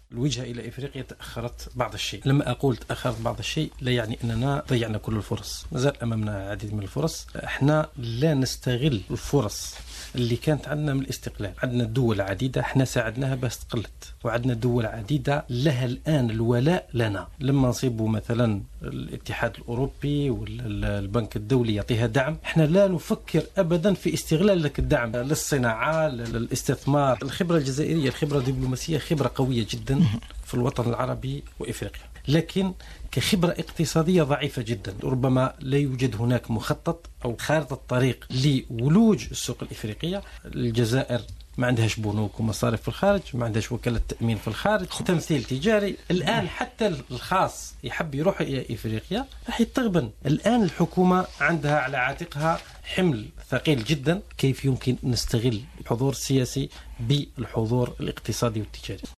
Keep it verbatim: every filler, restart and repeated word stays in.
الوجهة إلى إفريقيا تأخرت بعض الشيء. لما أقول تأخرت بعض الشيء لا يعني أننا ضيعنا كل الفرص، مازال أمامنا العديد من الفرص. احنا لا نستغل الفرص اللي كانت عندنا من الاستقلال. عندنا دول عديدة احنا ساعدناها باش تقلت، وعندنا دول عديدة لها الآن الولاء لنا. لما نصيبوا مثلا الاتحاد الأوروبي والبنك الدولي يعطيها دعم، احنا لا نفكر أبدا في استغلال لك الدعم للصناعة للاستثمار. الخبرة الجزائرية الخبرة الدبلوماسية خبرة قوية جدا في الوطن العربي وإفريقيا، لكن كخبرة اقتصادية ضعيفة جدا. ربما لا يوجد هناك مخطط أو خارطة طريق لولوج السوق الإفريقية. الجزائر ما عندهاش بنوك ومصارف في الخارج، ما عندهاش وكالة تأمين في الخارج، تمثيل تجاري. الآن حتى الخاص يحب يروح إلى إفريقيا راح يتغبن. الآن الحكومة عندها على عاتقها حمل ثقيل جدا. كيف يمكن نستغل الحضور السياسي بالحضور الاقتصادي والتجاري؟